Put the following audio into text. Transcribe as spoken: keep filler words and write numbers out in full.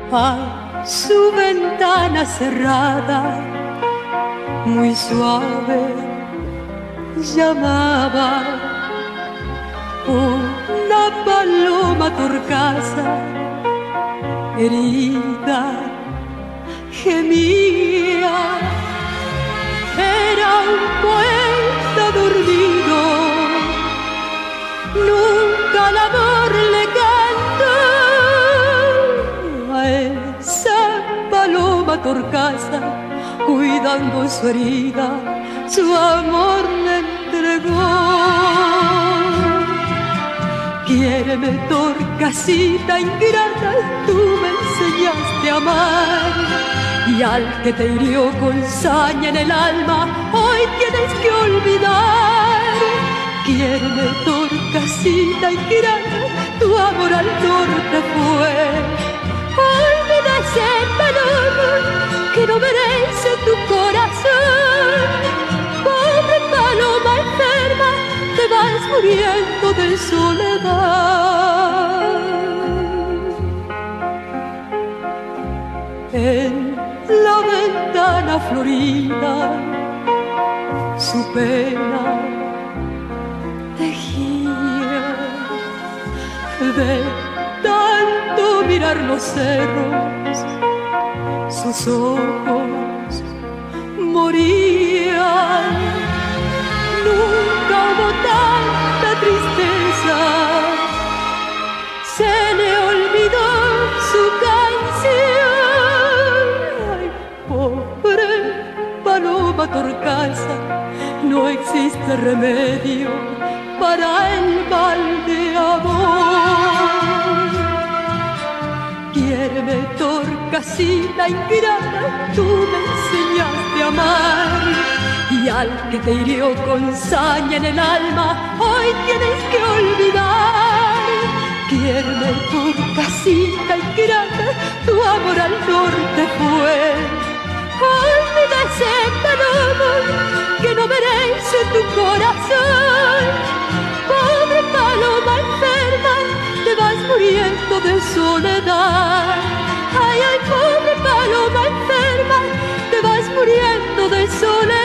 A su ventana cerrada, muy suave, llamaba una paloma torcasa, herida, gemía. Era un poeta dormido, nunca el amor le cantó a esa paloma torcasa, cuidando su herida, su amor le entregó. Quiéreme, torcasita ingrata, tú me enseñaste a amar, y al que te hirió con saña en el alma, hoy tienes que olvidar. Quiéreme, torcasita ingrata, tu amor al norte fue. Olvida ese paloma que no merece tu corazón. Pobre paloma enferma, te vas muriendo de soledad. En la ventana florida su pena tejía, de tanto mirar los cerros sus ojos morían. Nunca hubo tanta tristeza, se le olvidó su canción. Ay, pobre paloma torcasa, no existe remedio para el mal de amor. Quiéreme, torcasita ingrata, tú me enseñaste a amar, y al que te hirió con saña en el alma, hoy tienes que olvidar. Quiéreme, torcasita ingrata, tu amor al norte fue. Olvida ese paloma que no merece tu corazón. Pobre paloma enferma, te vas muriendo de soledad. Ay, ay, pobre paloma enferma, te vas muriendo de soledad.